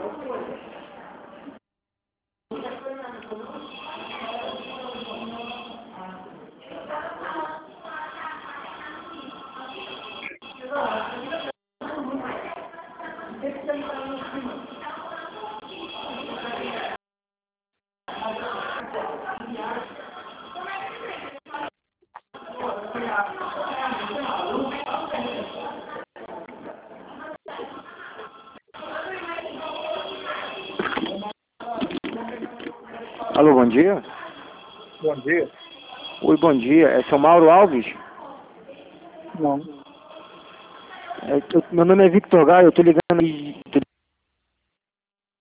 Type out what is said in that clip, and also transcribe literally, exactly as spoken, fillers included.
Alô, bom dia. Bom dia. Oi, bom dia. É seu Mauro Alves? Não. É, eu, meu nome é Victor Gaio, eu tô ligando, aí- tô